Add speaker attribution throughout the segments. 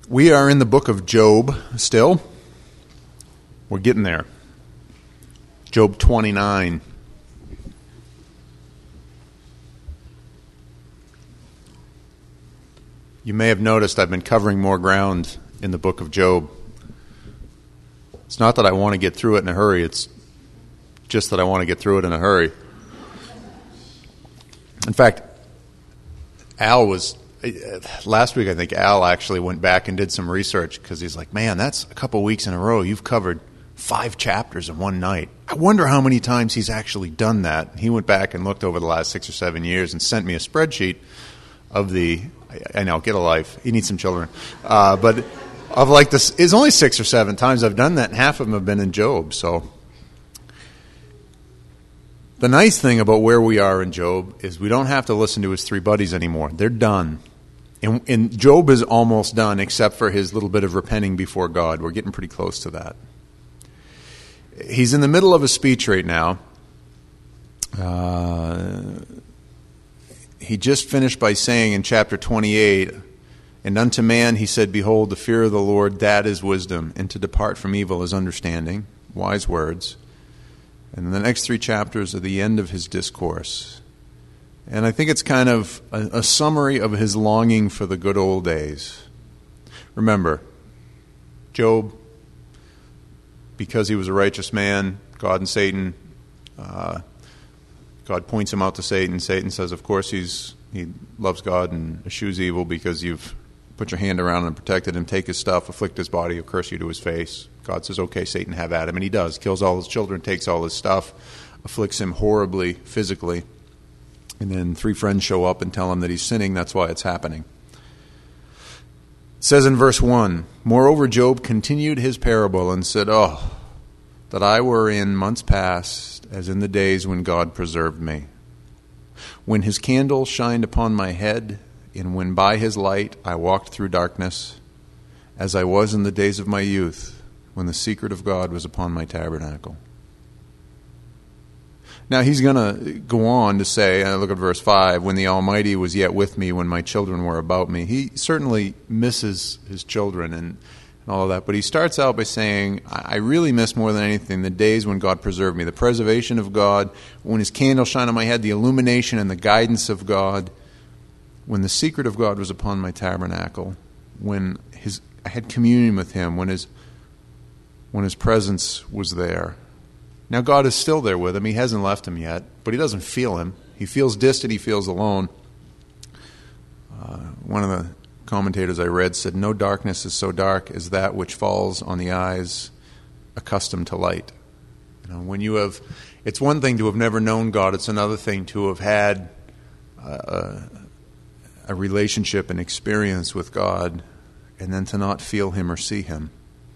Speaker 1: We are in the book of Job still. We're getting there. Job 29. You may have noticed I've been covering more ground in the book of Job. It's not that I want to get through it in a hurry. It's just that I want to get through it in a hurry. In fact, last week I think Al actually went back and did some research because he's like, man, that's a couple weeks in a row. You've covered 5 chapters in one night. I wonder how many times he's actually done that. He went back and looked over the last 6 or 7 years and sent me a spreadsheet of I know, get a life. He needs some children. But of like this, it's only 6 or 7 times I've done that, and half of them have been in Job. So the nice thing about where we are in Job is we don't have to listen to his 3 buddies anymore. They're done. And Job is almost done except for his little bit of repenting before God. We're getting pretty close to that. He's in the middle of a speech right now. He just finished by saying in chapter 28, "And unto man he said, Behold, the fear of the Lord, that is wisdom, and to depart from evil is understanding." Wise words. And the next 3 chapters are the end of his discourse. And I think it's kind of a summary of his longing for the good old days. Remember, Job, because he was a righteous man, God and Satan, God points him out to Satan. Satan says, of course, he loves God and eschews evil because you've put your hand around him and protected him. Take his stuff, afflict his body, he'll curse you to his face. God says, okay, Satan, have at him. And he does. Kills all his children, takes all his stuff, afflicts him horribly, physically. And then 3 friends show up and tell him that he's sinning. That's why it's happening. It says in verse 1, "Moreover, Job continued his parable and said, Oh, that I were in months past, as in the days when God preserved me, when his candle shined upon my head, and when by his light I walked through darkness, as I was in the days of my youth, when the secret of God was upon my tabernacle." Now he's going to go on to say, look at verse 5, "When the Almighty was yet with me, when my children were about me." He certainly misses his children and all of that, but he starts out by saying, I really miss more than anything the days when God preserved me, the preservation of God, when his candle shined on my head, the illumination and the guidance of God, when the secret of God was upon my tabernacle, when I had communion with him, when his presence was there. Now God is still there with him. He hasn't left him yet, but he doesn't feel him. He feels distant. He feels alone. One of the commentators I read said, "No darkness is so dark as that which falls on the eyes accustomed to light." It's one thing to have never known God. It's another thing to have had a relationship and experience with God, and then to not feel him or see him.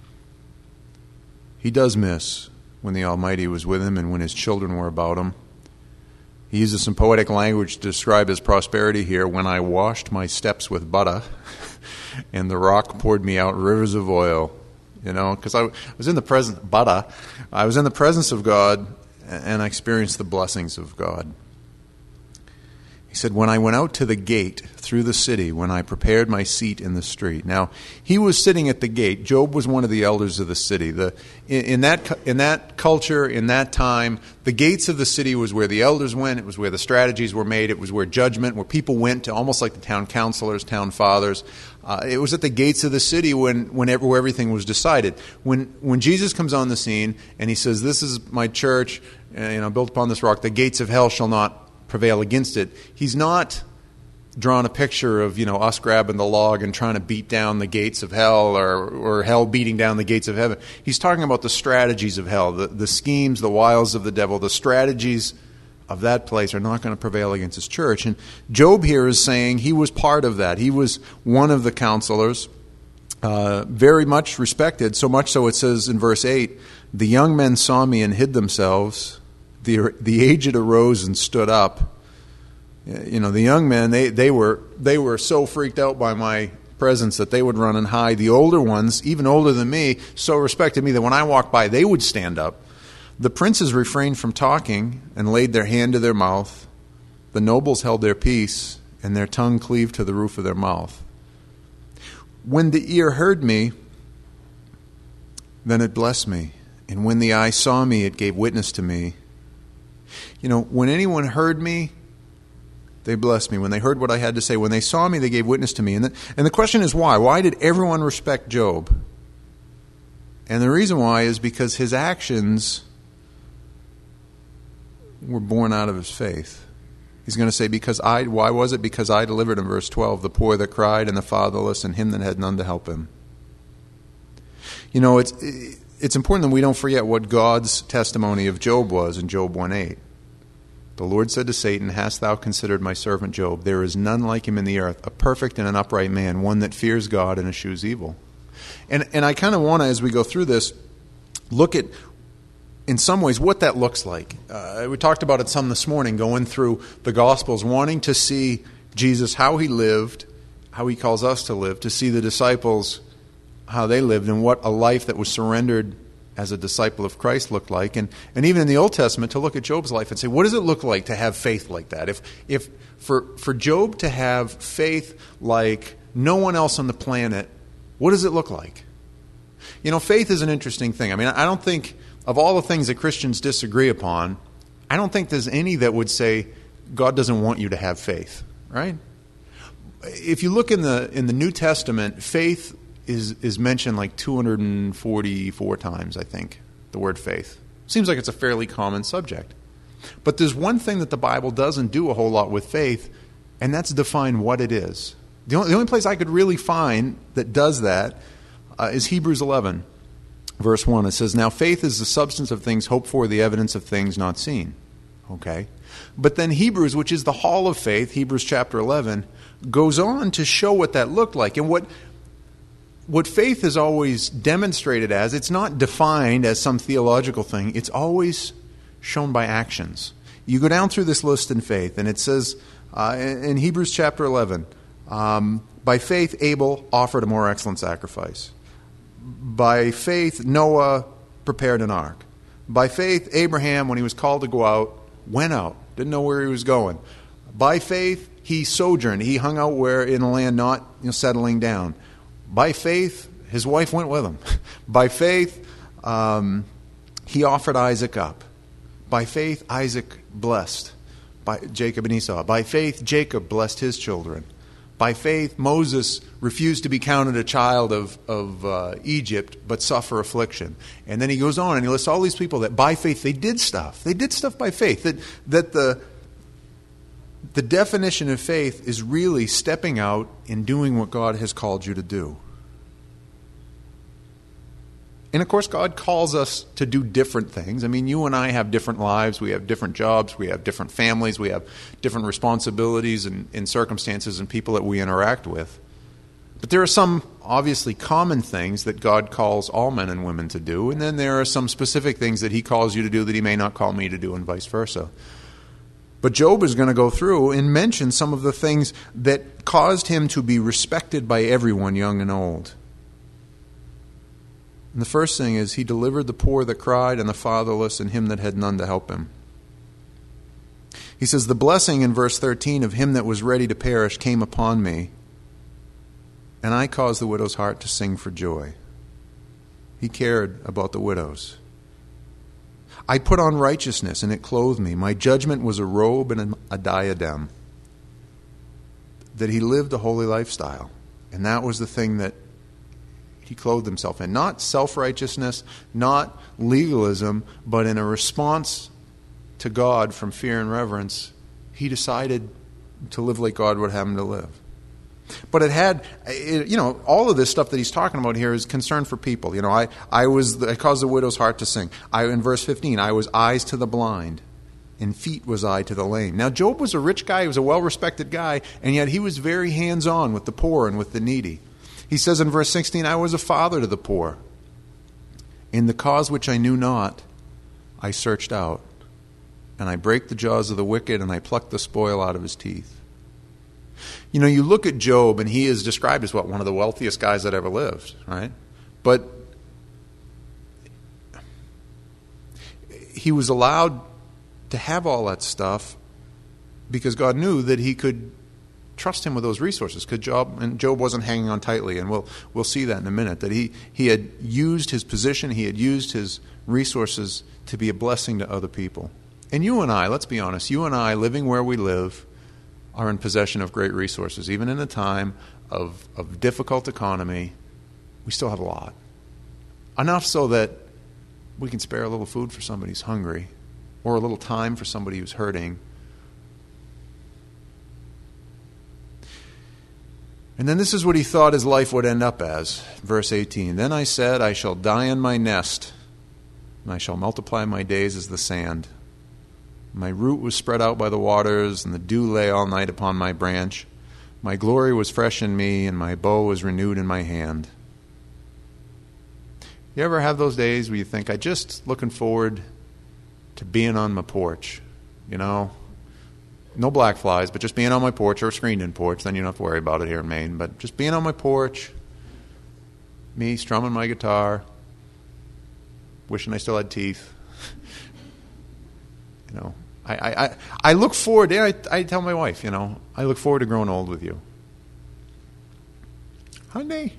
Speaker 1: He does miss when the Almighty was with him and when his children were about him. He uses some poetic language to describe his prosperity here. "When I washed my steps with butter, and the rock poured me out rivers of oil." Because I was in the presence of God, and I experienced the blessings of God. He said, "When I went out to the gate through the city, when I prepared my seat in the street." Now, he was sitting at the gate. Job was one of the elders of the city. In that culture, in that time, the gates of the city was where the elders went. It was where the strategies were made. It was where where people went to, almost like the town councilors, town fathers. It was at the gates of the city where everything was decided. When Jesus comes on the scene and he says, "This is my church, built upon this rock, the gates of hell shall not prevail against it," he's not drawn a picture of us grabbing the log and trying to beat down the gates of hell or hell beating down the gates of heaven. He's talking about the strategies of hell, the schemes, the wiles of the devil. The strategies of that place are not going to prevail against his church. And Job here is saying he was part of that. He was one of the counselors, very much respected, so much so it says in verse 8, "The young men saw me and hid themselves. The aged arose and stood up." The young men, they were so freaked out by my presence that they would run and hide. The older ones, even older than me, so respected me that when I walked by, they would stand up. The princes refrained from talking and laid their hand to their mouth. The nobles held their peace, and their tongue cleaved to the roof of their mouth. When the ear heard me, then it blessed me. And when the eye saw me, it gave witness to me. When anyone heard me, they blessed me. When they heard what I had to say, when they saw me, they gave witness to me. And the question is why? Why did everyone respect Job? And the reason why is because his actions were born out of his faith. He's going to say, why was it? Because I delivered, in verse 12, the poor that cried and the fatherless and him that had none to help him. It's important that we don't forget what God's testimony of Job was in Job 1:8. The Lord said to Satan, hast thou considered my servant Job? There is none like him in the earth, a perfect and an upright man, one that fears God and eschews evil. And I kind of want to, as we go through this, look at, in some ways, what that looks like. We talked about it some this morning, going through the Gospels, wanting to see Jesus, how he lived, how he calls us to live, to see the disciples, how they lived, and what a life that was surrendered as a disciple of Christ looked like. And even in the Old Testament, to look at Job's life and say, what does it look like to have faith like that? If for Job to have faith like no one else on the planet, what does it look like? Faith is an interesting thing. I don't think, of all the things that Christians disagree upon, I don't think there's any that would say God doesn't want you to have faith, right? If you look in the New Testament, faith is mentioned like 244 times, I think, the word faith. Seems like it's a fairly common subject. But there's one thing that the Bible doesn't do a whole lot with faith, and that's define what it is. The only place I could really find that does that is Hebrews 11, verse 1. It says, now faith is the substance of things hoped for, the evidence of things not seen. Okay? But then Hebrews, which is the hall of faith, Hebrews chapter 11, goes on to show what that looked like. And what faith is always demonstrated as, it's not defined as some theological thing. It's always shown by actions. You go down through this list in faith, and it says in Hebrews chapter 11, by faith Abel offered a more excellent sacrifice. By faith Noah prepared an ark. By faith Abraham, when he was called to go out, went out. Didn't know where he was going. By faith he sojourned. He hung out where in a land not settling down. By faith, his wife went with him. By faith, he offered Isaac up. By faith, Isaac blessed by Jacob and Esau. By faith, Jacob blessed his children. By faith, Moses refused to be counted a child of Egypt, but suffer affliction. And then he goes on and he lists all these people that by faith they did stuff. They did stuff by faith. That the definition of faith is really stepping out and doing what God has called you to do. And of course, God calls us to do different things. You and I have different lives. We have different jobs. We have different families. We have different responsibilities and circumstances and people that we interact with. But there are some obviously common things that God calls all men and women to do. And then there are some specific things that he calls you to do that he may not call me to do, and vice versa. But Job is going to go through and mention some of the things that caused him to be respected by everyone, young and old. And the first thing is, he delivered the poor that cried and the fatherless and him that had none to help him. He says, the blessing in verse 13 of him that was ready to perish came upon me, and I caused the widow's heart to sing for joy. He cared about the widows. I put on righteousness, and it clothed me. My judgment was a robe and a diadem. That he lived a holy lifestyle. And that was the thing that he clothed himself in. Not self-righteousness, not legalism, but in a response to God from fear and reverence, he decided to live like God would have him to live. But it had, all of this stuff that he's talking about here is concern for people. I caused the widow's heart to sing. In verse 15, I was eyes to the blind, and feet was I to the lame. Now, Job was a rich guy. He was a well-respected guy, and yet he was very hands-on with the poor and with the needy. He says in verse 16, I was a father to the poor. In the cause which I knew not, I searched out, and I brake the jaws of the wicked, and I plucked the spoil out of his teeth. You look at Job, and he is described as one of the wealthiest guys that ever lived, right? But he was allowed to have all that stuff because God knew that he could trust him with those resources, because Job wasn't hanging on tightly, and we'll see that in a minute, that he had used his position, he had used his resources to be a blessing to other people. And you and I, let's be honest, you and I, living where we live, are in possession of great resources. Even in a time of difficult economy, we still have a lot. Enough so that we can spare a little food for somebody who's hungry, or a little time for somebody who's hurting. And then this is what he thought his life would end up as. Verse 18, "Then I said, I shall die in my nest, and I shall multiply my days as the sand. My root was spread out by the waters, and the dew lay all night upon my branch. My glory was fresh in me, and my bow was renewed in my hand." You ever have those days where you think, I just looking forward to being on my porch, no black flies, but just being on my porch, or a screened-in porch, then you don't have to worry about it here in Maine, but just being on my porch, me strumming my guitar, wishing I still had teeth. I look forward to, I tell my wife, I look forward to growing old with you. Honey.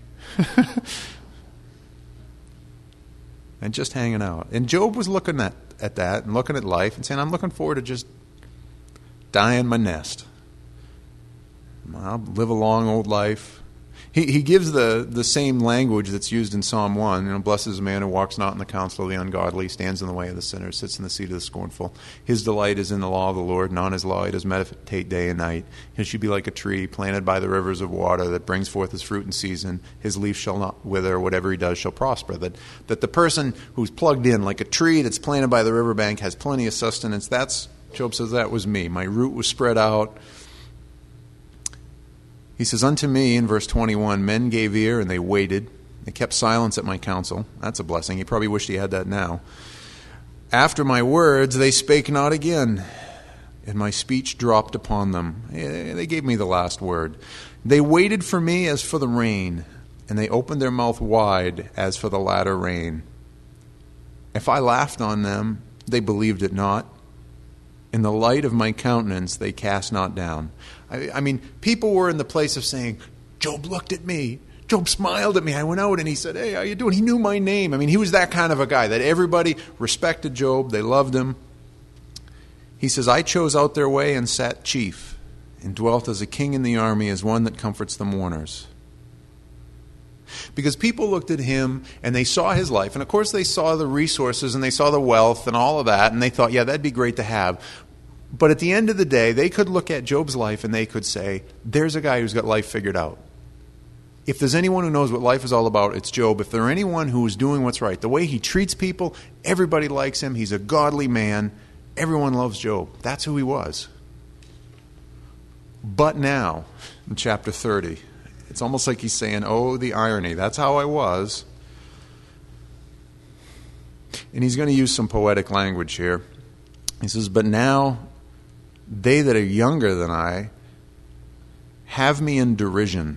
Speaker 1: And just hanging out. And Job was looking at that and looking at life and saying, I'm looking forward to just dying in my nest. I'll live a long old life. He gives the same language that's used in Psalm 1. Blesses the man who walks not in the counsel of the ungodly, stands in the way of the sinner, sits in the seat of the scornful. His delight is in the law of the Lord, and on his law he does meditate day and night. He should be like a tree planted by the rivers of water that brings forth his fruit in season. His leaf shall not wither, whatever he does shall prosper. That the person who's plugged in like a tree that's planted by the riverbank has plenty of sustenance. Job says, that was me. My root was spread out. He says, unto me, in verse 21, men gave ear and they waited. They kept silence at my counsel. That's a blessing. He probably wished he had that now. After my words, they spake not again, and my speech dropped upon them. They gave me the last word. They waited for me as for the rain, and they opened their mouth wide as for the latter rain. If I laughed on them, they believed it not. In the light of my countenance, they cast not down. I mean, people were in the place of saying, Job looked at me. Job smiled at me. I went out and he said, hey, how you doing? He knew my name. I mean, he was that kind of a guy that everybody respected Job. They loved him. He says, I chose out their way and sat chief, and dwelt as a king in the army, as one that comforts the mourners. Because people looked at him and they saw his life. And of course they saw the resources and they saw the wealth and all of that. And they thought, yeah, that'd be great to have. But at the end of the day, they could look at Job's life and they could say, there's a guy who's got life figured out. If there's anyone who knows what life is all about, it's Job. If there's anyone who is doing what's right, the way he treats people, everybody likes him. He's a godly man. Everyone loves Job. That's who he was. But now, in chapter 30, it's almost like he's saying, oh, the irony. That's how I was. And he's going to use some poetic language here. He says, but now they that are younger than I have me in derision.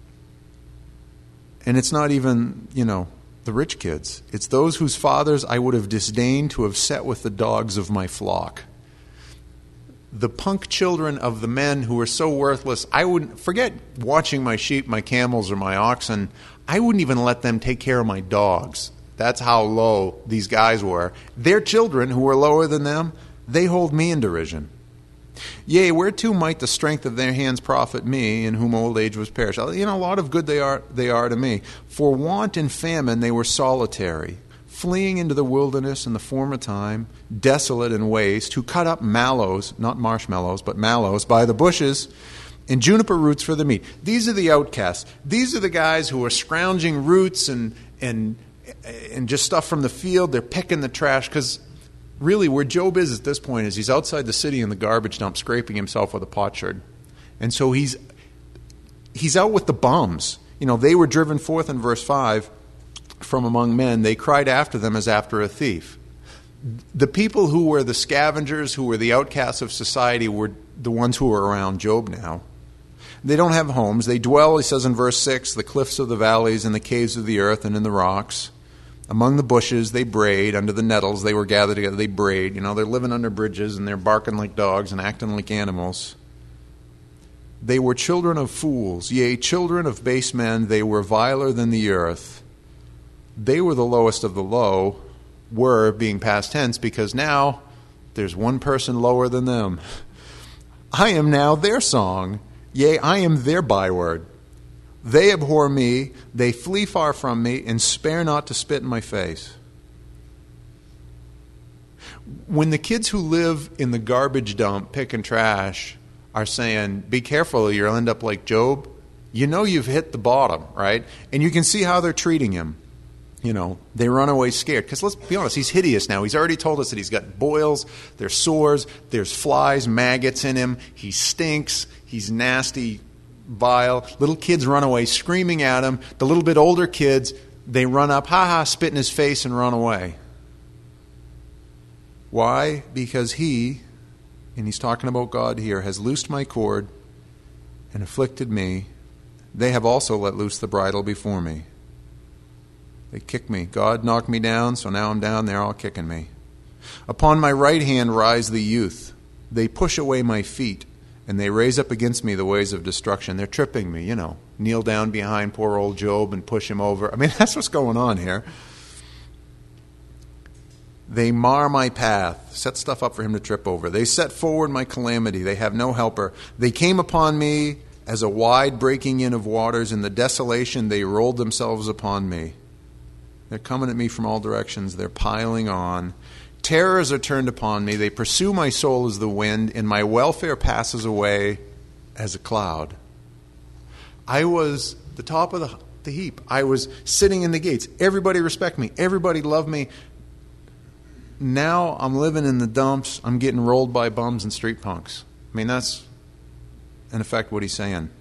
Speaker 1: And it's not even, the rich kids. It's those whose fathers I would have disdained to have set with the dogs of my flock. The punk children of the men who are so worthless, I wouldn't forget watching my sheep, my camels, or my oxen. I wouldn't even let them take care of my dogs. That's how low these guys were. Their children, who were lower than them, they hold me in derision. Yea, whereto might the strength of their hands profit me, in whom old age was perished? A lot of good they are to me. For want and famine they were solitary, fleeing into the wilderness in the former time, desolate and waste, who cut up mallows, not marshmallows, but mallows, by the bushes, and juniper roots for the meat. These are the outcasts. These are the guys who are scrounging roots and just stuff from the field. They're picking the trash, because really where Job is at this point is he's outside the city in the garbage dump scraping himself with a potsherd. And so he's out with the bums. They were driven forth in verse 5 from among men. They cried after them as after a thief. The people who were the scavengers, who were the outcasts of society, were the ones who were around Job now. They don't have homes. They dwell, he says in verse 6, the cliffs of the valleys and the caves of the earth and in the rocks. Among the bushes they brayed, under the nettles they were gathered together, they brayed. They're living under bridges and they're barking like dogs and acting like animals. They were children of fools, yea, children of base men. They were viler than the earth. They were the lowest of the low, were being past tense, because now there's one person lower than them. I am now their song, yea, I am their byword. They abhor me, they flee far from me, and spare not to spit in my face. When the kids who live in the garbage dump picking trash are saying, be careful or you'll end up like Job, you know you've hit the bottom, right? And you can see how they're treating him. You know, they run away scared. Because let's be honest, he's hideous now. He's already told us that he's got boils, there's sores, there's flies, maggots in him. He stinks, he's nasty, vile. Little kids run away screaming at him. The little bit older kids, they run up, ha, spit in his face and run away. Why? Because he, and he's talking about God here, has loosed my cord and afflicted me. They have also let loose the bridle before me. They kick me. God knocked me down, so now I'm down. They're all kicking me. Upon my right hand rise the youth. They push away my feet, and they raise up against me the ways of destruction. They're tripping me, kneel down behind poor old Job and push him over. I mean, that's what's going on here. They mar my path, set stuff up for him to trip over. They set forward my calamity. They have no helper. They came upon me as a wide breaking in of waters. In the desolation, they rolled themselves upon me. They're coming at me from all directions. They're piling on. Terrors are turned upon me. They pursue my soul as the wind, and my welfare passes away as a cloud. I was the top of the heap. I was sitting in the gates. Everybody respect me. Everybody love me. Now I'm living in the dumps. I'm getting rolled by bums and street punks. I mean, that's in effect what he's saying.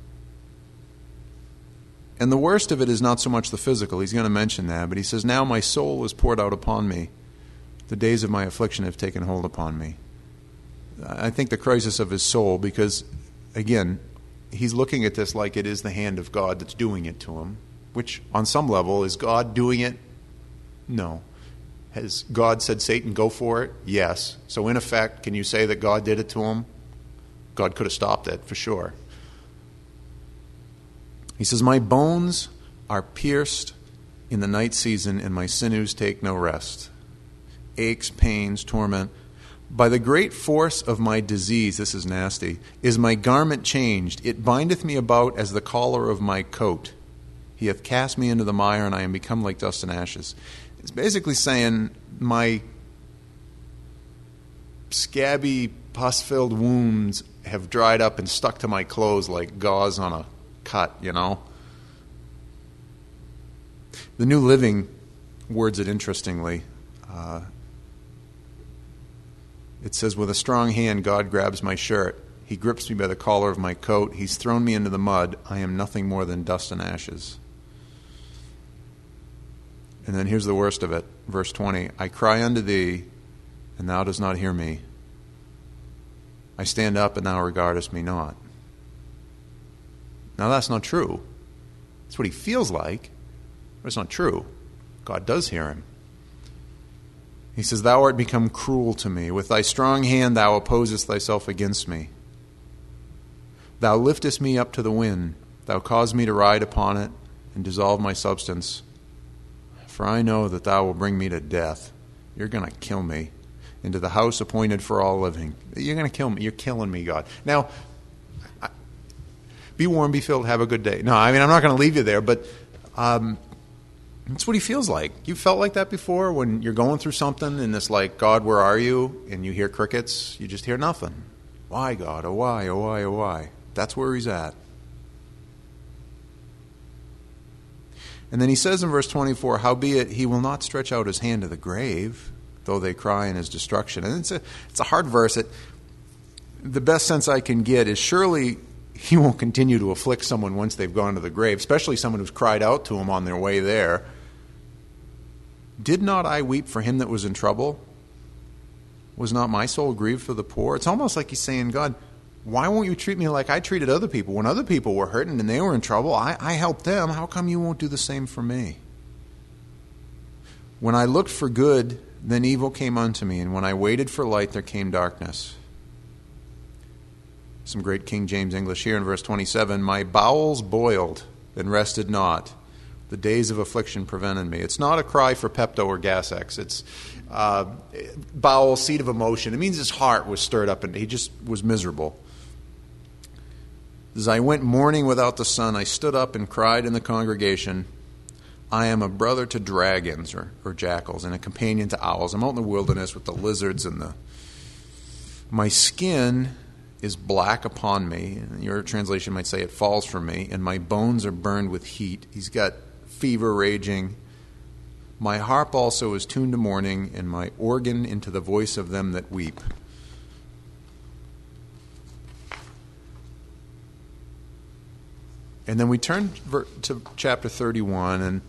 Speaker 1: And the worst of it is not so much the physical. He's going to mention that. But he says, now my soul is poured out upon me. The days of my affliction have taken hold upon me. I think the crisis of his soul, because, again, he's looking at this like it is the hand of God that's doing it to him, which on some level, is God doing it? No. Has God said, Satan, go for it? Yes. So in effect, can you say that God did it to him? God could have stopped it, for sure. He says, my bones are pierced in the night season, and my sinews take no rest. Aches, pains, torment. By the great force of my disease, this is nasty, is my garment changed. It bindeth me about as the collar of my coat. He hath cast me into the mire, and I am become like dust and ashes. It's basically saying my scabby, pus-filled wounds have dried up and stuck to my clothes like gauze on a cut, The New Living words it interestingly. It says, with a strong hand, God grabs my shirt. He grips me by the collar of my coat. He's thrown me into the mud. I am nothing more than dust and ashes. And then here's the worst of it. Verse 20, I cry unto thee, and thou dost not hear me. I stand up, and thou regardest me not. Now that's not true. That's what he feels like, but it's not true. God does hear him. He says, thou art become cruel to me. With thy strong hand thou opposest thyself against me. Thou liftest me up to the wind. Thou causest me to ride upon it and dissolve my substance. For I know that thou wilt bring me to death. You're going to kill me. Into the house appointed for all living. You're going to kill me. You're killing me, God. Now, be warm, be filled, have a good day. No, I mean, I'm not going to leave you there, but that's what he feels like. You felt like that before when you're going through something and it's like, God, where are you? And you hear crickets, you just hear nothing. Why, God? Oh, why? Oh, why? Oh, why? That's where he's at. And then he says in verse 24, howbeit he will not stretch out his hand to the grave, though they cry in his destruction. And it's a hard verse. The best sense I can get is surely he won't continue to afflict someone once they've gone to the grave, especially someone who's cried out to him on their way there. Did not I weep for him that was in trouble? Was not my soul grieved for the poor? It's almost like he's saying, God, why won't you treat me like I treated other people? When other people were hurting and they were in trouble, I helped them. How come you won't do the same for me? When I looked for good, then evil came unto me, and when I waited for light, there came darkness. Some great King James English here in verse 27. My bowels boiled and rested not. The days of affliction prevented me. It's not a cry for Pepto or Gas-X. It's bowel, seat of emotion. It means his heart was stirred up and he just was miserable. As I went mourning without the sun, I stood up and cried in the congregation, I am a brother to dragons or jackals and a companion to owls. I'm out in the wilderness with the lizards and my skin is black upon me. Your translation might say it falls from me, and my bones are burned with heat. He's got fever raging. My harp also is tuned to mourning, and my organ into the voice of them that weep. And then we turn to chapter 31, and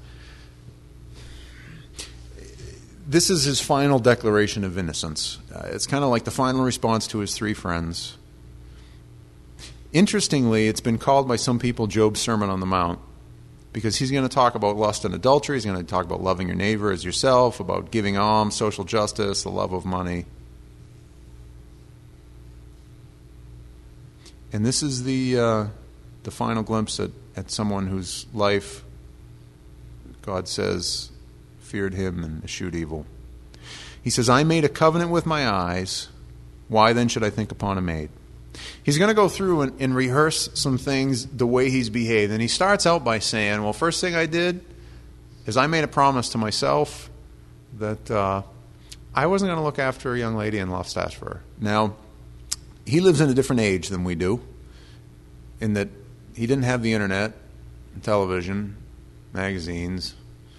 Speaker 1: this is his final declaration of innocence. It's kind of like the final response to his three friends. Interestingly, it's been called by some people Job's Sermon on the Mount, because he's going to talk about lust and adultery. He's going to talk about loving your neighbor as yourself, about giving alms, social justice, the love of money. And this is the final glimpse at someone whose life, God says, feared him and eschewed evil. He says, I made a covenant with my eyes. Why then should I think upon a maid? He's going to go through and rehearse some things the way he's behaved. And he starts out by saying, well, first thing I did is I made a promise to myself that I wasn't going to look after a young lady and lust after her. Now, he lives in a different age than we do, in that he didn't have the internet, television, magazines.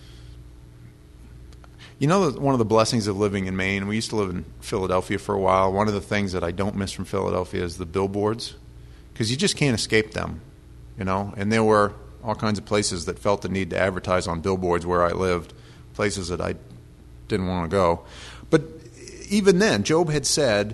Speaker 1: You know, one of the blessings of living in Maine, we used to live in Philadelphia for a while. One of the things that I don't miss from Philadelphia is the billboards, because you just can't escape them, you know. And there were all kinds of places that felt the need to advertise on billboards where I lived, places that I didn't want to go. But even then, Job had said,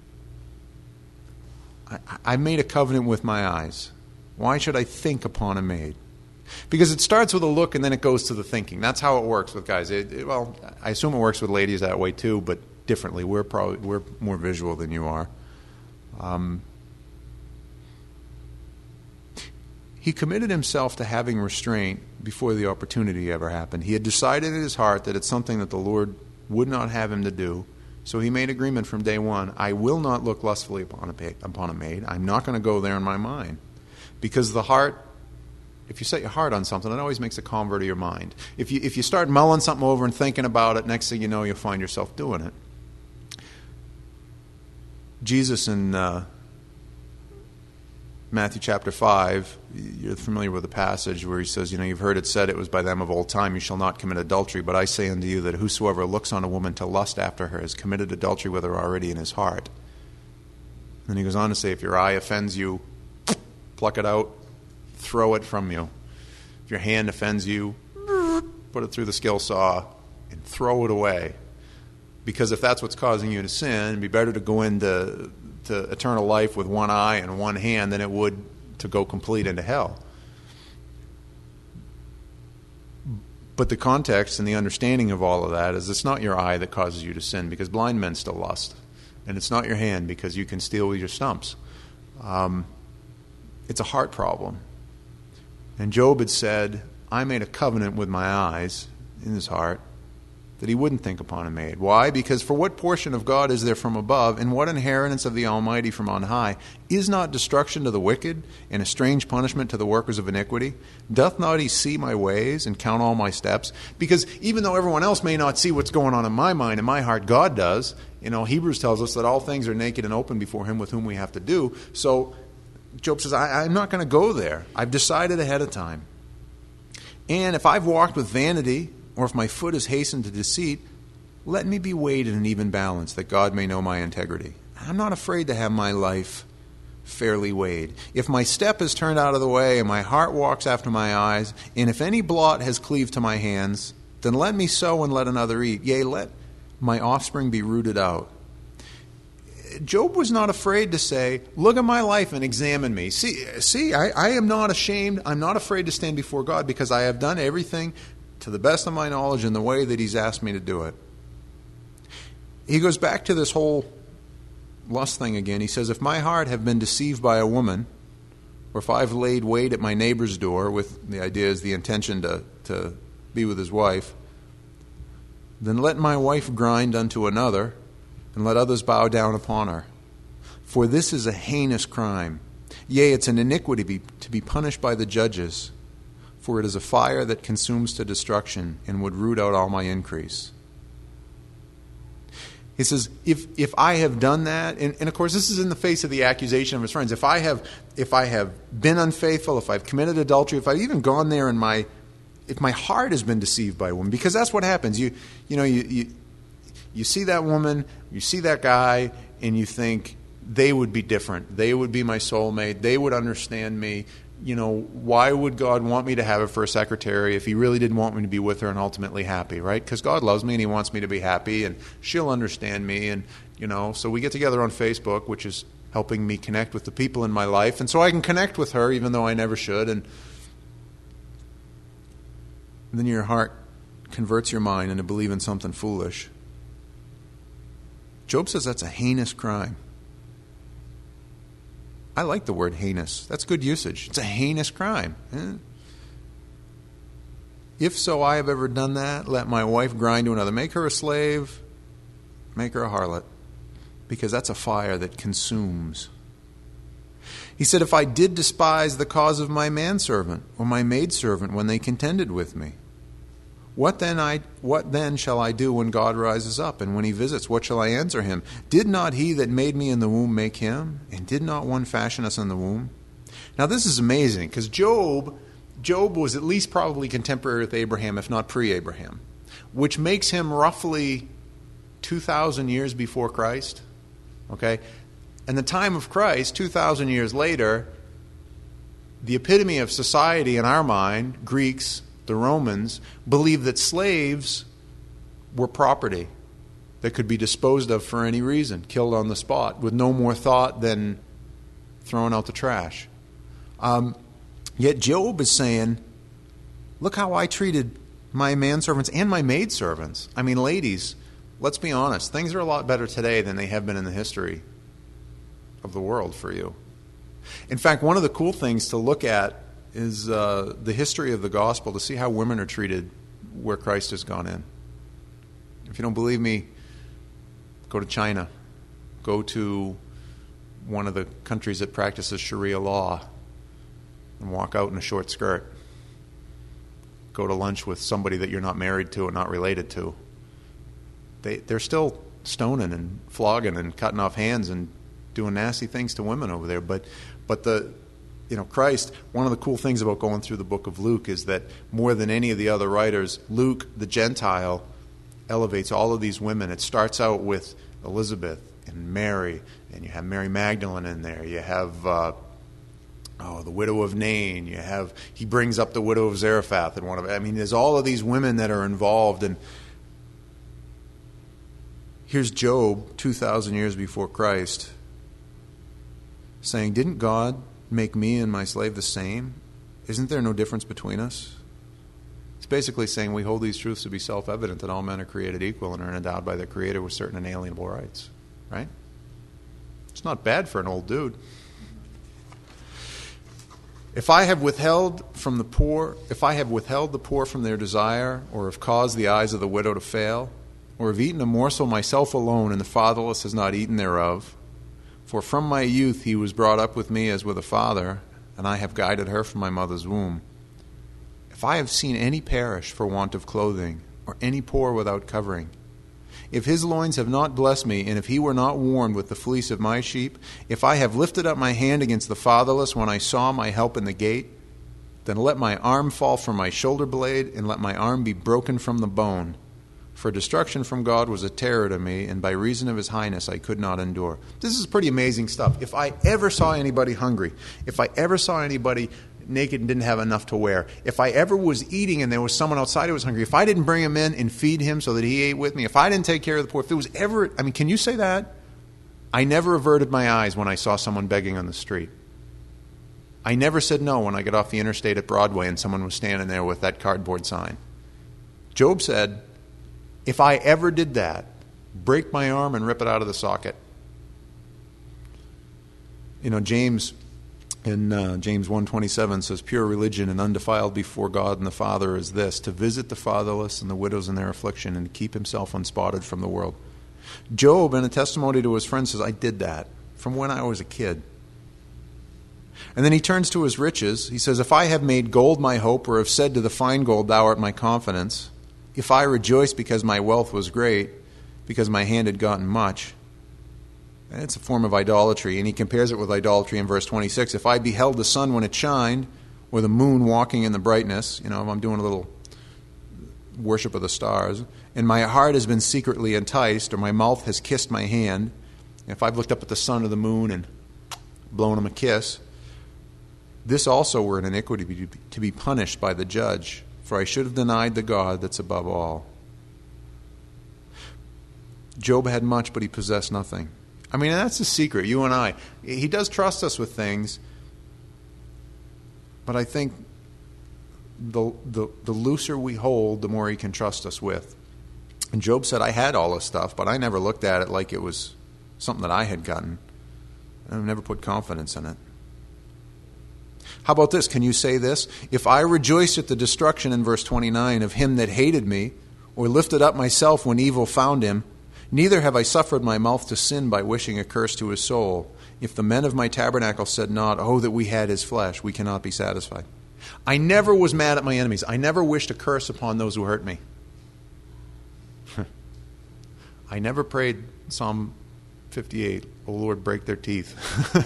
Speaker 1: I made a covenant with my eyes. Why should I think upon a maid? Because it starts with a look and then it goes to the thinking. That's how it works with guys. Well, I assume it works with ladies that way too, but differently. We're more visual than you are. He committed himself to having restraint before the opportunity ever happened. He had decided in his heart that it's something that the Lord would not have him to do. So he made agreement from day one. I will not look lustfully upon a maid. I'm not going to go there in my mind. Because the heart, if you set your heart on something, it always makes a convert of your mind. If you start mulling something over and thinking about it, next thing you know, you'll find yourself doing it. Jesus in Matthew chapter 5, you're familiar with the passage where he says, you've heard it said, it was by them of old time, you shall not commit adultery. But I say unto you that whosoever looks on a woman to lust after her has committed adultery with her already in his heart. And he goes on to say, if your eye offends you, pluck it out, throw it from you. If your hand offends you, put it through the skill saw and throw it away. Because if that's what's causing you to sin, it'd be better to go into eternal life with one eye and one hand than it would to go complete into hell. But the context and the understanding of all of that is it's not your eye that causes you to sin, because blind men still lust. And it's not your hand, because you can steal with your stumps. It's a heart problem. And Job had said, I made a covenant with my eyes in his heart that he wouldn't think upon a maid. Why? Because for what portion of God is there from above, and what inheritance of the Almighty from on high? Is not destruction to the wicked, and a strange punishment to the workers of iniquity? Doth not he see my ways, and count all my steps? Because even though everyone else may not see what's going on in my mind and my heart, God does. Hebrews tells us that all things are naked and open before him with whom we have to do. So Job says, I'm not going to go there. I've decided ahead of time. And if I've walked with vanity, or if my foot has hastened to deceit, let me be weighed in an even balance, that God may know my integrity. I'm not afraid to have my life fairly weighed. If my step is turned out of the way, and my heart walks after my eyes, and if any blot has cleaved to my hands, then let me sow and let another eat. Yea, let my offspring be rooted out. Job was not afraid to say, look at my life and examine me. See, I am not ashamed. I'm not afraid to stand before God, because I have done everything to the best of my knowledge in the way that he's asked me to do it. He goes back to this whole lust thing again. He says, if my heart have been deceived by a woman, or if I've laid wait at my neighbor's door, with the idea is the intention to be with his wife, then let my wife grind unto another, and let others bow down upon her. For this is a heinous crime. Yea, it's an iniquity to be punished by the judges. For it is a fire that consumes to destruction, and would root out all my increase. He says, if I have done that, and of course this is in the face of the accusation of his friends, if I have been unfaithful, if I've committed adultery, if I've even gone there and if my heart has been deceived by a woman, because that's what happens. You see that woman, you see that guy, and you think they would be different. They would be my soulmate. They would understand me. Why would God want me to have her for a secretary if he really didn't want me to be with her and ultimately happy, right? Because God loves me and he wants me to be happy, and she'll understand me. And, so we get together on Facebook, which is helping me connect with the people in my life. And so I can connect with her even though I never should. And then your heart converts your mind into believing something foolish. Job says that's a heinous crime. I like the word heinous. That's good usage. It's a heinous crime. If so I have ever done that, let my wife grind to another. Make her a slave, make her a harlot, because that's a fire that consumes. He said, if I did despise the cause of my manservant or my maidservant when they contended with me, what then shall I do when God rises up, and when he visits, what shall I answer him? Did not he that made me in the womb make him? And did not one fashion us in the womb? Now this is amazing, because Job was at least probably contemporary with Abraham, if not pre-Abraham, which makes him roughly 2,000 years before Christ. Okay? And the time of Christ, 2,000 years later, the epitome of society in our mind, Greeks, the Romans, believed that slaves were property that could be disposed of for any reason, killed on the spot, with no more thought than throwing out the trash. Yet Job is saying, look how I treated my manservants and my maidservants. I mean, ladies, let's be honest. Things are a lot better today than they have been in the history of the world for you. In fact, one of the cool things to look at is the history of the gospel, to see how women are treated where Christ has gone in. If you don't believe me, go to China. Go to one of the countries that practices Sharia law and walk out in a short skirt. Go to lunch with somebody that you're not married to and not related to. They're still stoning and flogging and cutting off hands and doing nasty things to women over there. But Christ, one of the cool things about going through the book of Luke is that more than any of the other writers, Luke, the Gentile, elevates all of these women. It starts out with Elizabeth and Mary, and you have Mary Magdalene in there. You have the widow of Nain. He brings up the widow of Zarephath in one of it. I mean, there's all of these women that are involved. And here's Job, 2,000 years before Christ, saying, didn't God make me and my slave the same? Isn't there no difference between us? It's basically saying we hold these truths to be self-evident, that all men are created equal and are endowed by their Creator with certain inalienable rights. Right? It's not bad for an old dude. If I have withheld the poor from their desire, or have caused the eyes of the widow to fail, or have eaten a morsel myself alone, and the fatherless has not eaten thereof, for from my youth he was brought up with me as with a father, and I have guided her from my mother's womb. If I have seen any perish for want of clothing, or any poor without covering, if his loins have not blessed me, and if he were not warmed with the fleece of my sheep, if I have lifted up my hand against the fatherless when I saw my help in the gate, then let my arm fall from my shoulder blade, and let my arm be broken from the bone. For destruction from God was a terror to me, and by reason of his highness I could not endure. This is pretty amazing stuff. If I ever saw anybody hungry, if I ever saw anybody naked and didn't have enough to wear, if I ever was eating and there was someone outside who was hungry, if I didn't bring him in and feed him so that he ate with me, if I didn't take care of the poor, if it was ever, can you say that? I never averted my eyes when I saw someone begging on the street. I never said no when I got off the interstate at Broadway and someone was standing there with that cardboard sign. Job said, if I ever did that, break my arm and rip it out of the socket. James in James 1:27 says, "Pure religion and undefiled before God and the Father is this, to visit the fatherless and the widows in their affliction and to keep himself unspotted from the world." Job, in a testimony to his friend, says, "I did that from when I was a kid." And then he turns to his riches. He says, "If I have made gold my hope, or have said to the fine gold, thou art my confidence, if I rejoice because my wealth was great, because my hand had gotten much," and it's a form of idolatry. And he compares it with idolatry in verse 26. "If I beheld the sun when it shined, or the moon walking in the brightness," if I'm doing a little worship of the stars, "and my heart has been secretly enticed, or my mouth has kissed my hand," if I've looked up at the sun or the moon and blown them a kiss, "this also were an iniquity to be punished by the judge, for I should have denied the God that's above all." Job had much, but he possessed nothing. That's the secret, you and I. He does trust us with things, but I think the looser we hold, the more he can trust us with. And Job said, "I had all this stuff, but I never looked at it like it was something that I had gotten. I never put confidence in it." How about this? Can you say this? "If I rejoiced at the destruction," in verse 29, "of him that hated me, or lifted up myself when evil found him, neither have I suffered my mouth to sin by wishing a curse to his soul. If the men of my tabernacle said not, oh, that we had his flesh, we cannot be satisfied." I never was mad at my enemies. I never wished a curse upon those who hurt me. I never prayed Psalm 58, "O Lord, break their teeth."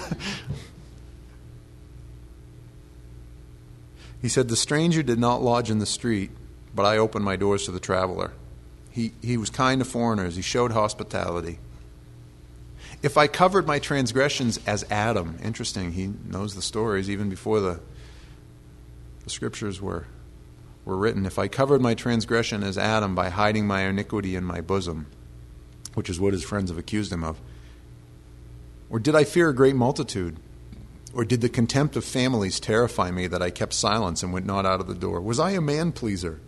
Speaker 1: He said, "The stranger did not lodge in the street, but I opened my doors to the traveler." He was kind to foreigners. He showed hospitality. "If I covered my transgressions as Adam," interesting, he knows the stories even before the scriptures were written. "If I covered my transgression as Adam by hiding my iniquity in my bosom," which is what his friends have accused him of. "Or did I fear a great multitude? Or did the contempt of families terrify me that I kept silence and went not out of the door? Was I a man-pleaser?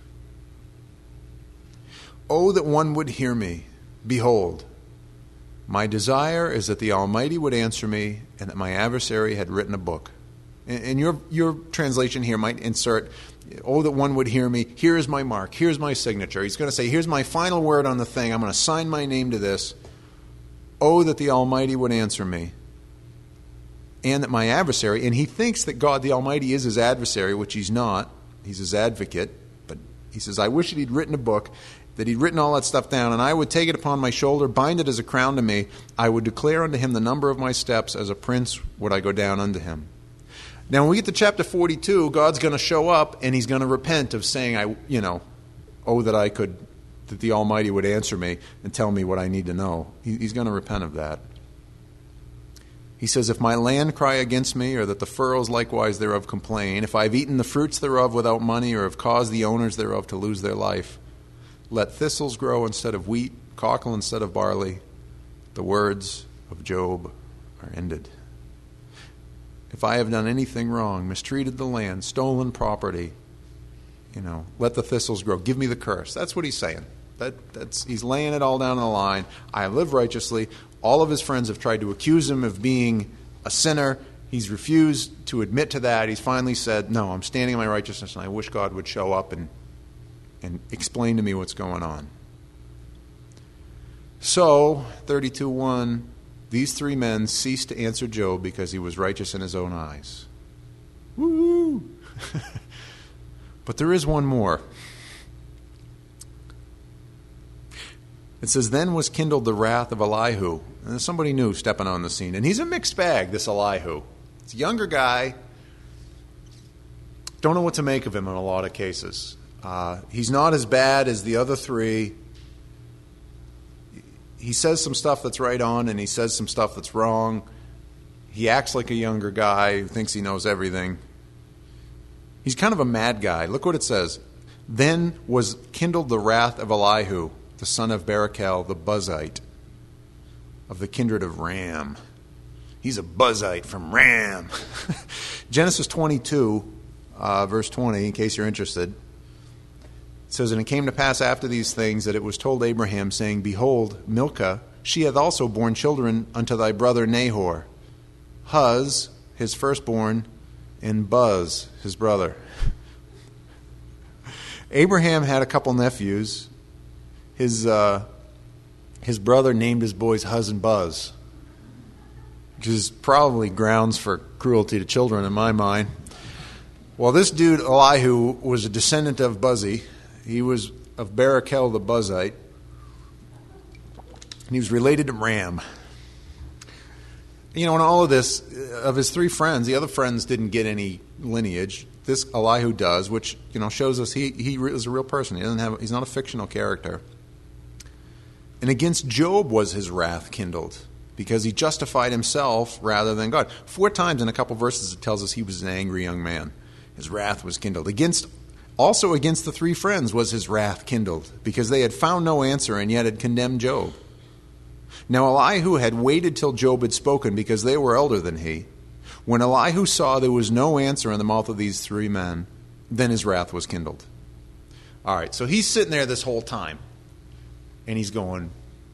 Speaker 1: Oh, that one would hear me. Behold, my desire is that the Almighty would answer me and that my adversary had written a book." And your translation here might insert, "Oh, that one would hear me. Here is my mark. Here's my signature." He's going to say, "Here's my final word on the thing. I'm going to sign my name to this. Oh, that the Almighty would answer me. And that my adversary," and he thinks that God the Almighty is his adversary, which he's not. He's his advocate. But he says, "I wish that he'd written a book, that he'd written all that stuff down, and I would take it upon my shoulder, bind it as a crown to me. I would declare unto him the number of my steps. As a prince would I go down unto him." Now, when we get to chapter 42, God's going to show up, and he's going to repent of saying, "Oh, that the Almighty would answer me and tell me what I need to know." He's going to repent of that. He says, "If my land cry against me, or that the furrows likewise thereof complain, if I have eaten the fruits thereof without money, or have caused the owners thereof to lose their life, let thistles grow instead of wheat, cockle instead of barley. The words of Job are ended. If I have done anything wrong, mistreated the land, stolen property, let the thistles grow. Give me the curse." That's what he's saying. He's laying it all down on the line. I live righteously. All of his friends have tried to accuse him of being a sinner. He's refused to admit to that. He's finally said, "No, I'm standing in my righteousness, and I wish God would show up and explain to me what's going on." So, 32:1, these three men ceased to answer Job because he was righteous in his own eyes. Woo! But there is one more. It says, "Then was kindled the wrath of Elihu." And there's somebody new stepping on the scene. And he's a mixed bag, this Elihu. He's a younger guy. Don't know what to make of him in a lot of cases. He's not as bad as the other three. He says some stuff that's right on, and he says some stuff that's wrong. He acts like a younger guy who thinks he knows everything. He's kind of a mad guy. Look what it says. "Then was kindled the wrath of Elihu, the son of Barachel, the Buzite, of the kindred of Ram." He's a Buzite from Ram. Genesis 22, verse 20, in case you're interested. It says, "And it came to pass after these things that it was told Abraham, saying, Behold, Milcah, she hath also borne children unto thy brother Nahor. Huz, his firstborn, and Buz, his brother. Abraham had a couple nephews. His brother named his boys Huz and Buz, which is probably grounds for cruelty to children in my mind. Well, this dude, Elihu, was a descendant of Buzi. He was of Barachel the Buzite. And he was related to Ram. You know, in all of this, of his three friends, the other friends didn't get any lineage. This Elihu does, which, you know, shows us he is a real person. He's not a fictional character. And against Job was his wrath kindled, because he justified himself rather than God. 4 times in a couple verses it tells us he was an angry young man. His wrath was kindled. Also against the 3 friends was his wrath kindled, because they had found no answer and yet had condemned Job. Now Elihu had waited till Job had spoken, because they were elder than he. When Elihu saw there was no answer in the mouth of these 3 men, then his wrath was kindled. All right, so he's sitting there this whole time, and he's going,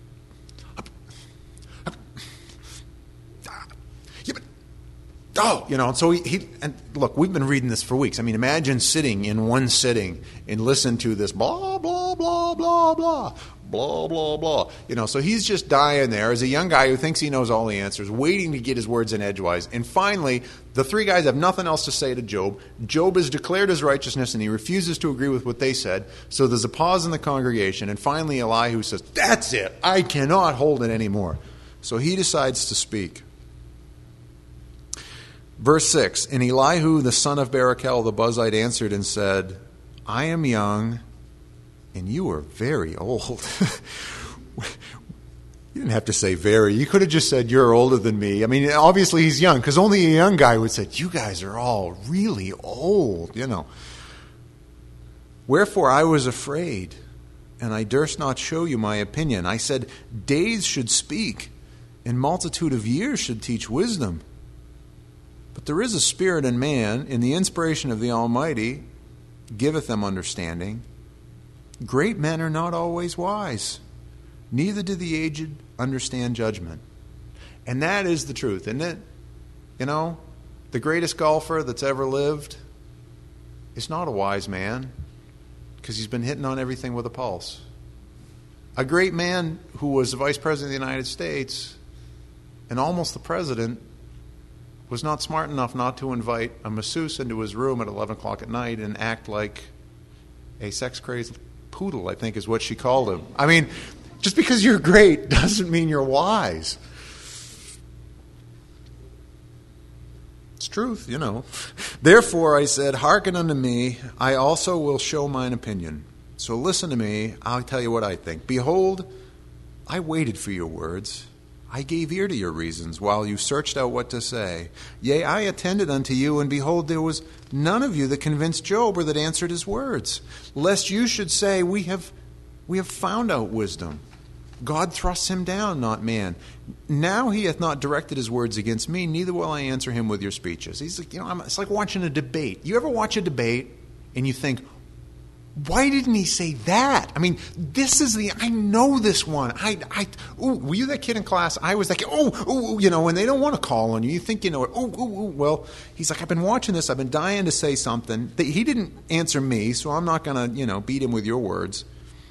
Speaker 1: oh, you know, and so and look, we've been reading this for weeks. I mean, imagine sitting in one sitting and listen to this blah, blah, blah, blah, blah, blah, blah, blah. You know, so he's just dying there as a young guy who thinks he knows all the answers, waiting to get his words in edgewise. And finally, the 3 guys have nothing else to say to Job. Job has declared his righteousness, and he refuses to agree with what they said. So there's a pause in the congregation, and finally Elihu says, that's it. I cannot hold it anymore. So he decides to speak. Verse 6, and Elihu, the son of Barachel the Buzite, answered and said, I am young, and you are very old. You didn't have to say very. You could have just said, you're older than me. I mean, obviously he's young, because only a young guy would say, you guys are all really old, you know. Wherefore I was afraid, and I durst not show you my opinion. I said, days should speak, and multitude of years should teach wisdom. But there is a spirit in man, and the inspiration of the Almighty giveth them understanding. Great men are not always wise, neither do the aged understand judgment. And that is the truth, isn't it? You know, the greatest golfer that's ever lived is not a wise man, because he's been hitting on everything with a pulse. A great man who was the vice president of the United States and almost the president was not smart enough not to invite a masseuse into his room at 11 o'clock at night and act like a sex-crazed poodle, I think is what she called him. I mean, just because you're great doesn't mean you're wise. It's truth, you know. Therefore, I said, hearken unto me, I also will show mine opinion. So listen to me, I'll tell you what I think. Behold, I waited for your words. I gave ear to your reasons while you searched out what to say. Yea, I attended unto you, and behold, there was none of you that convinced Job or that answered his words. Lest you should say, we have found out wisdom. God thrusts him down, not man. Now he hath not directed his words against me, neither will I answer him with your speeches. He's like, you know, it's like watching a debate. You ever watch a debate and you think, why didn't he say that? I mean, I know this one. Were you that kid in class? I was like, you know, when they don't want to call on you, you think you know it. Well, he's like, I've been watching this. I've been dying to say something. He didn't answer me, so I'm not going to, you know, beat him with your words.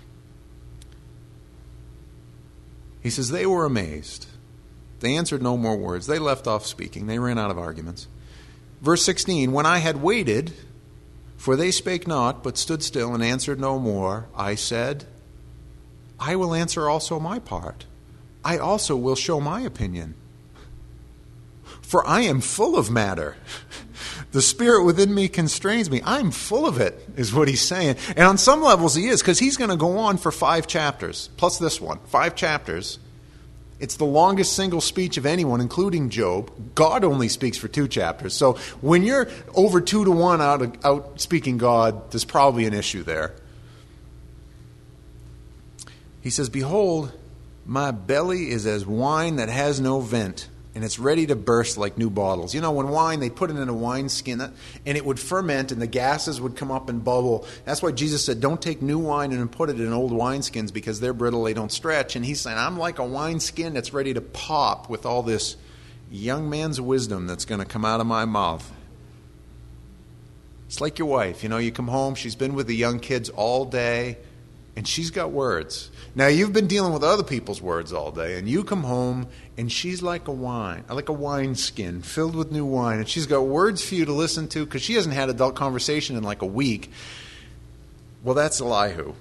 Speaker 1: He says, they were amazed. They answered no more words. They left off speaking. They ran out of arguments. Verse 16, when I had waited, for they spake not, but stood still and answered no more, I said, I will answer also my part. I also will show my opinion. For I am full of matter. The spirit within me constrains me. I'm full of it, is what he's saying. And on some levels he is, because he's going to go on for 5 chapters, plus this one, 5 chapters. It's the longest single speech of anyone, including Job. God only speaks for 2 chapters. So when you're over 2 to 1 out speaking God, there's probably an issue there. He says, behold, my belly is as wine that has no vent, and it's ready to burst like new bottles. You know, when wine, they put it in a wineskin, and it would ferment, and the gases would come up and bubble. That's why Jesus said, don't take new wine and put it in old wineskins, because they're brittle, they don't stretch. And he's saying, I'm like a wineskin that's ready to pop with all this young man's wisdom that's going to come out of my mouth. It's like your wife. You come home, she's been with the young kids all day, and she's got words. Now, you've been dealing with other people's words all day, and you come home, and she's like a wineskin filled with new wine, and she's got words for you to listen to because she hasn't had adult conversation in like a week. Well, that's Elihu.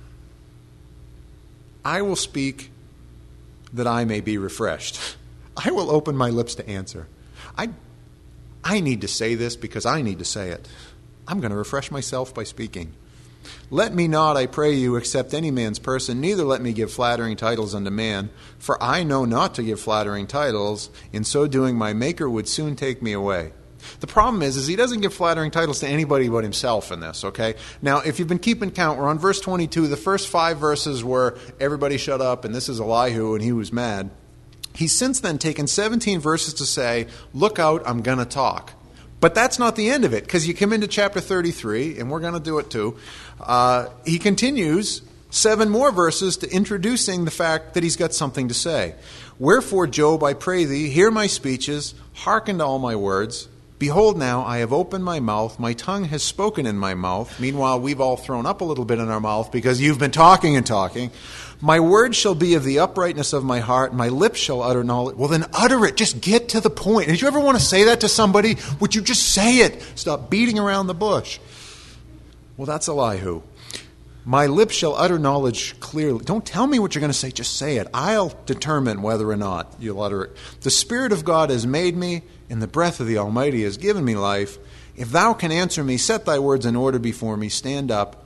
Speaker 1: I will speak that I may be refreshed. I will open my lips to answer. I need to say this because I need to say it. I'm going to refresh myself by speaking. Let me not, I pray you, accept any man's person, neither let me give flattering titles unto man, for I know not to give flattering titles. In so doing, my Maker would soon take me away. The problem is he doesn't give flattering titles to anybody but himself in this, okay? Now, if you've been keeping count, we're on verse 22. The first 5 verses were everybody shut up, and this is Elihu, and he was mad. He's since then taken 17 verses to say, look out, I'm going to talk. But that's not the end of it, because you come into chapter 33, and we're going to do it too. He continues 7 more verses to introducing the fact that he's got something to say. Wherefore, Job, I pray thee, hear my speeches, hearken to all my words. Behold now, I have opened my mouth, my tongue has spoken in my mouth. Meanwhile, we've all thrown up a little bit in our mouth because you've been talking and talking. My words shall be of the uprightness of my heart, my lips shall utter knowledge. Well, then utter it. Just get to the point. Did you ever want to say that to somebody? Would you just say it? Stop beating around the bush. Well, that's Elihu. My lips shall utter knowledge clearly. Don't tell me what you're going to say. Just say it. I'll determine whether or not you'll utter it. The Spirit of God has made me, and the breath of the Almighty has given me life. If thou can answer me, set thy words in order before me. Stand up.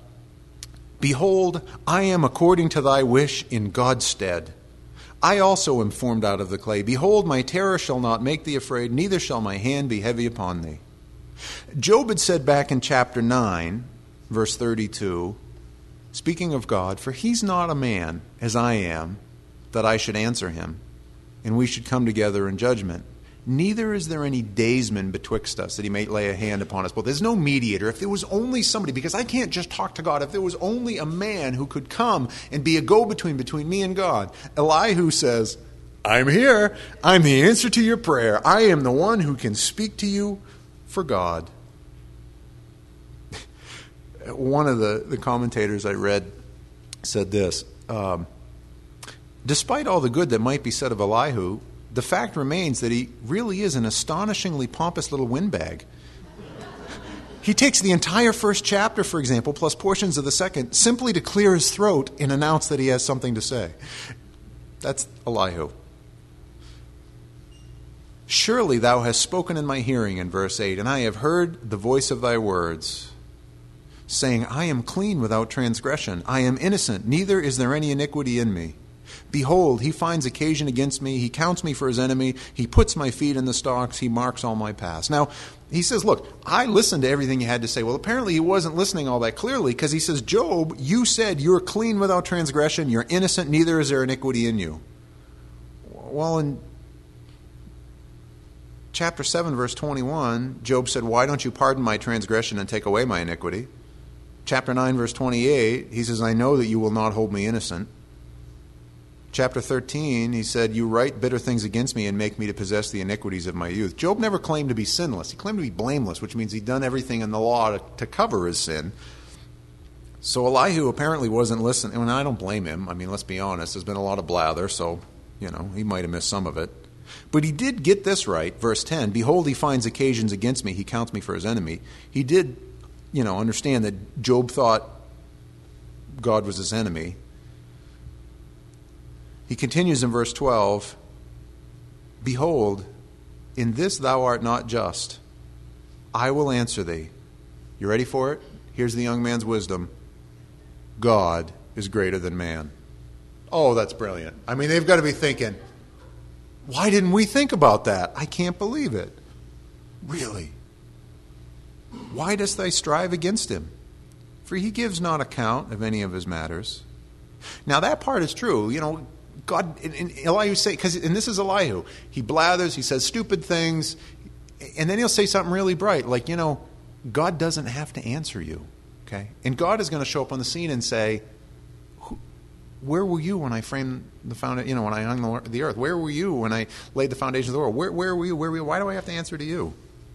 Speaker 1: Behold, I am according to thy wish in God's stead. I also am formed out of the clay. Behold, my terror shall not make thee afraid, neither shall my hand be heavy upon thee. Job had said back in chapter 9, verse 32, speaking of God, for he's not a man as I am, that I should answer him, and we should come together in judgment. Neither is there any daysman betwixt us that he may lay a hand upon us. But there's no mediator. If there was only somebody, because I can't just talk to God, if there was only a man who could come and be a go-between between me and God. Elihu says, I'm here. I'm the answer to your prayer. I am the one who can speak to you for God. One of the commentators I read said this, despite all the good that might be said of Elihu, the fact remains that he really is an astonishingly pompous little windbag. He takes the entire first chapter, for example, plus portions of the second, simply to clear his throat and announce that he has something to say. That's Elihu. Surely thou hast spoken in my hearing, in verse 8, and I have heard the voice of thy words, saying, I am clean without transgression. I am innocent, neither is there any iniquity in me. Behold, he finds occasion against me. He counts me for his enemy. He puts my feet in the stocks. He marks all my paths. Now, he says, look, I listened to everything you had to say. Well, apparently he wasn't listening all that clearly, because he says, Job, you said you're clean without transgression. You're innocent. Neither is there iniquity in you. Well, in chapter 7, verse 21, Job said, why don't you pardon my transgression and take away my iniquity? Chapter 9, verse 28, he says, I know that you will not hold me innocent. Chapter 13, he said, you write bitter things against me and make me to possess the iniquities of my youth. Job never claimed to be sinless. He claimed to be blameless, which means he'd done everything in the law to cover his sin. So Elihu apparently wasn't listening. And I don't blame him. I mean, let's be honest. There's been a lot of blather, so, he might have missed some of it. But he did get this right. Verse 10, behold, he finds occasions against me. He counts me for his enemy. He did, understand that Job thought God was his enemy. He continues in verse 12, behold, in this thou art not just. I will answer thee. You ready for it? Here's the young man's wisdom. God is greater than man. Oh, that's brilliant. I mean, they've got to be thinking, why didn't we think about that? I can't believe it. Really? Why dost thou strive against him? For he gives not account of any of his matters. Now, that part is true. God, and Elihu say, and this is Elihu, he blathers, he says stupid things, and then he'll say something really bright, like, God doesn't have to answer you, okay? And God is going to show up on the scene and say, Where were you when I framed the foundation, when I hung the earth? Where were you when I laid the foundation of the world? Where were you? Where were you? Why do I have to answer to you?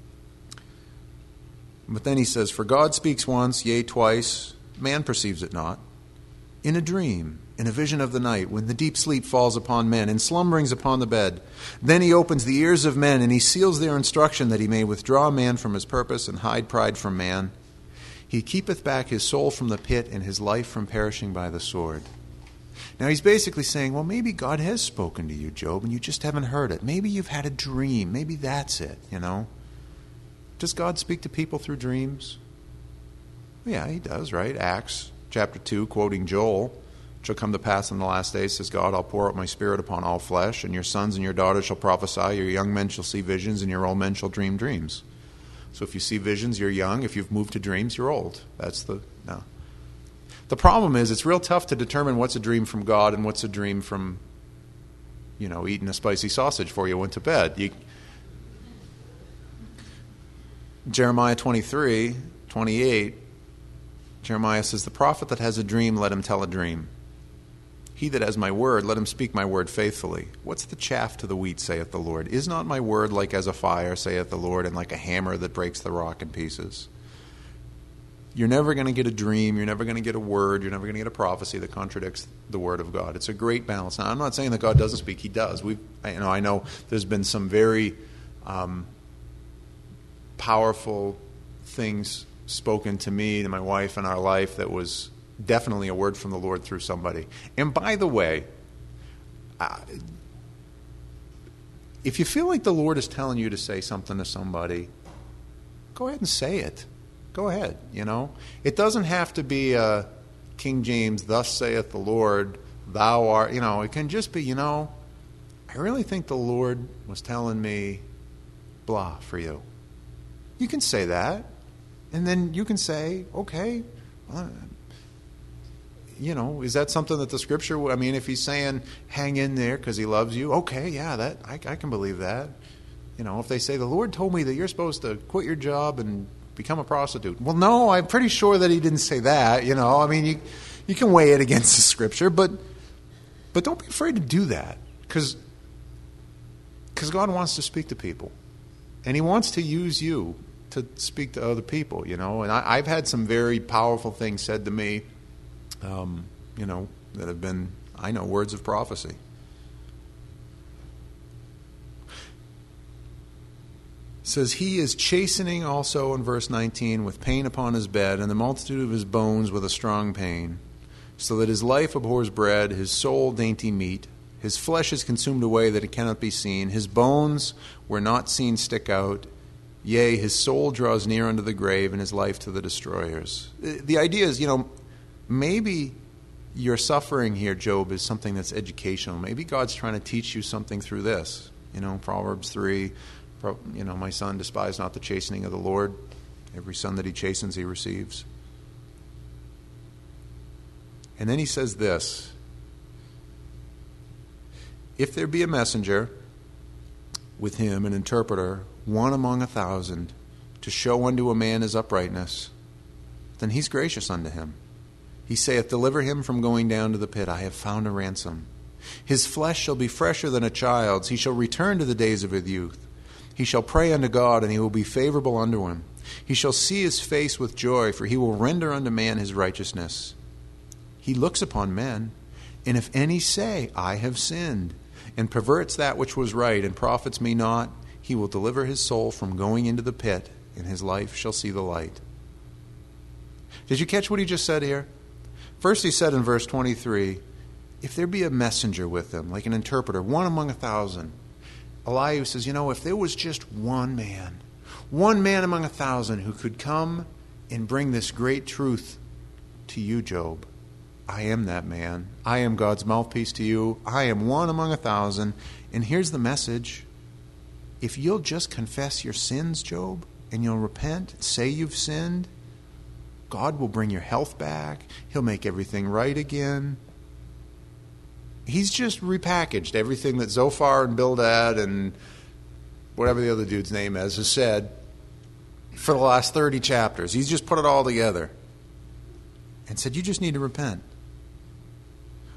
Speaker 1: But then he says, for God speaks once, yea, twice, man perceives it not. In a dream, in a vision of the night, when the deep sleep falls upon men, and slumberings upon the bed. Then he opens the ears of men, and he seals their instruction, that he may withdraw man from his purpose, and hide pride from man. He keepeth back his soul from the pit, and his life from perishing by the sword. Now he's basically saying, well, maybe God has spoken to you, Job, and you just haven't heard it. Maybe you've had a dream. Maybe that's it, Does God speak to people through dreams? Yeah, he does, right? Acts chapter 2, quoting Joel, "It shall come to pass in the last days, says God, I'll pour out my spirit upon all flesh, and your sons and your daughters shall prophesy, your young men shall see visions, and your old men shall dream dreams." So if you see visions, you're young. If you've moved to dreams, you're old. No. The problem is it's real tough to determine what's a dream from God and what's a dream from, eating a spicy sausage before you went to bed. Jeremiah 23:28, Jeremiah says, the prophet that has a dream, let him tell a dream. He that has my word, let him speak my word faithfully. What's the chaff to the wheat, saith the Lord? Is not my word like as a fire, saith the Lord, and like a hammer that breaks the rock in pieces? You're never going to get a dream, you're never going to get a word, you're never going to get a prophecy that contradicts the word of God. It's a great balance. Now, I'm not saying that God doesn't speak. He does. I know there's been some very powerful things spoken to me and my wife in our life that was definitely a word from the Lord through somebody. And by the way, if you feel like the Lord is telling you to say something to somebody, go ahead and say it. Go ahead, It doesn't have to be a King James, thus saith the Lord, thou art, it can just be, I really think the Lord was telling me blah for you. You can say that. And then you can say, okay, is that something that the Scripture, if he's saying hang in there because he loves you, okay, yeah, I can believe that. If they say the Lord told me that you're supposed to quit your job and become a prostitute. Well, no, I'm pretty sure that he didn't say that, you can weigh it against the Scripture, but don't be afraid to do that because God wants to speak to people. And he wants to use you to speak to other people, And I've had some very powerful things said to me, that have been, words of prophecy. It says, he is chastening also in verse 19 with pain upon his bed, and the multitude of his bones with a strong pain, so that his life abhors bread, his soul dainty meat. His flesh is consumed away that it cannot be seen. His bones were not seen stick out. Yea, his soul draws near unto the grave, and his life to the destroyers. The idea is, maybe your suffering here, Job, is something that's educational. Maybe God's trying to teach you something through this. Proverbs 3, my son, despise not the chastening of the Lord. Every son that he chastens, he receives. And then he says this, if there be a messenger with him, an interpreter, one among 1,000, to show unto a man his uprightness, then he's gracious unto him. He saith, deliver him from going down to the pit. I have found a ransom. His flesh shall be fresher than a child's. He shall return to the days of his youth. He shall pray unto God, and he will be favorable unto him. He shall see his face with joy, for he will render unto man his righteousness. He looks upon men, and if any say, I have sinned, and perverts that which was right, and profits me not, he will deliver his soul from going into the pit, and his life shall see the light. Did you catch what he just said here? First he said in verse 23, if there be a messenger with them, like an interpreter, one among 1,000. Elihu says, if there was just one man among 1,000 who could come and bring this great truth to you, Job, I am that man. I am God's mouthpiece to you. I am one among 1,000. And here's the message. If you'll just confess your sins, Job, and you'll repent, say you've sinned, God will bring your health back. He'll make everything right again. He's just repackaged everything that Zophar and Bildad and whatever the other dude's name is has said for the last 30 chapters. He's just put it all together and said, you just need to repent.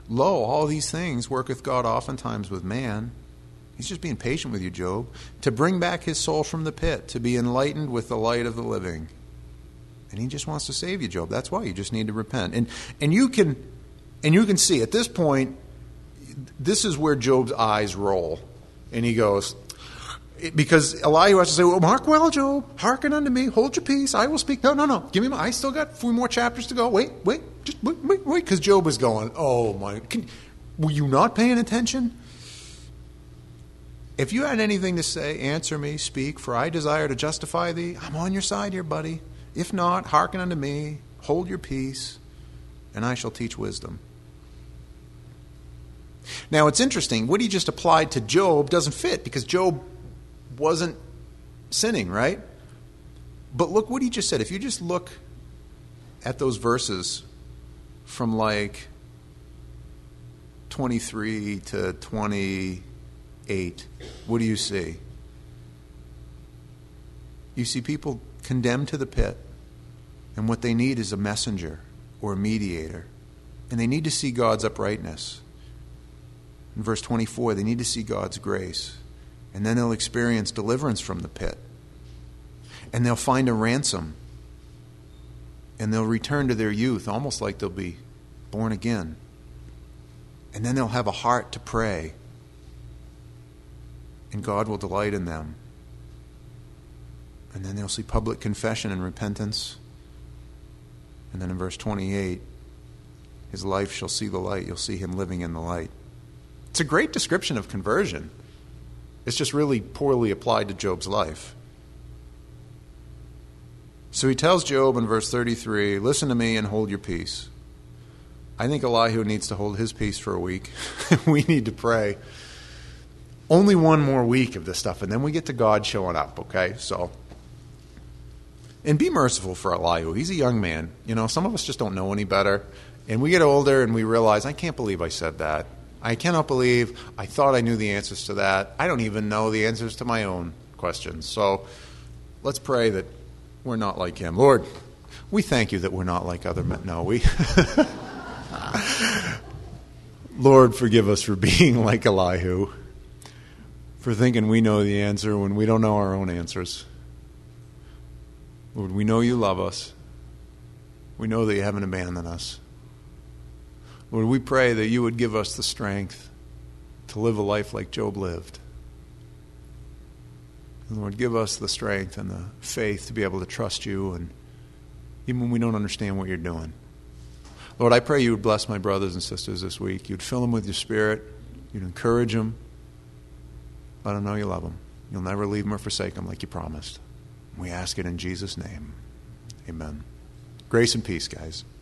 Speaker 1: Lo, all these things worketh God oftentimes with man. He's just being patient with you, Job, to bring back his soul from the pit, to be enlightened with the light of the living. And he just wants to save you, Job. That's why you just need to repent. And you can see at this point, this is where Job's eyes roll. And he goes, because Elihu has to say, well, mark well, Job, hearken unto me, hold your peace, I will speak. No, give me I still got a few more chapters to go. Wait, because Job is going, oh my, were you not paying attention? If you had anything to say, answer me, speak, for I desire to justify thee. I'm on your side here, buddy. If not, hearken unto me, hold your peace, and I shall teach wisdom. Now, it's interesting. What he just applied to Job doesn't fit, because Job wasn't sinning, right? But look what he just said. If you just look at those verses from like 23 to 28, what do you see? You see people condemned to the pit, and what they need is a messenger or a mediator. And they need to see God's uprightness. In verse 24, they need to see God's grace. And then they'll experience deliverance from the pit. And they'll find a ransom. And they'll return to their youth, almost like they'll be born again. And then they'll have a heart to pray. And God will delight in them. And then they'll see public confession and repentance. And then in verse 28, his life shall see the light. You'll see him living in the light. It's a great description of conversion. It's just really poorly applied to Job's life. So he tells Job in verse 33, listen to me and hold your peace. I think Elihu needs to hold his peace for a week. We need to pray. Only one more week of this stuff, and then we get to God showing up, okay? So, and be merciful for Elihu. He's a young man. You know, some of us just don't know any better. And we get older and we realize, I can't believe I said that. I cannot believe I thought I knew the answers to that. I don't even know the answers to my own questions. So let's pray that we're not like him. Lord, we thank you that we're not like other men. No, we... Lord, forgive us for being like Elihu, for thinking we know the answer when we don't know our own answers. Lord, we know you love us. We know that you haven't abandoned us. Lord, we pray that you would give us the strength to live a life like Job lived. And Lord, give us the strength and the faith to be able to trust you, and even when we don't understand what you're doing. Lord, I pray you would bless my brothers and sisters this week. You'd fill them with your Spirit. You'd encourage them. Let them know you love them. You'll never leave them or forsake them like you promised. We ask it in Jesus' name. Amen. Grace and peace, guys.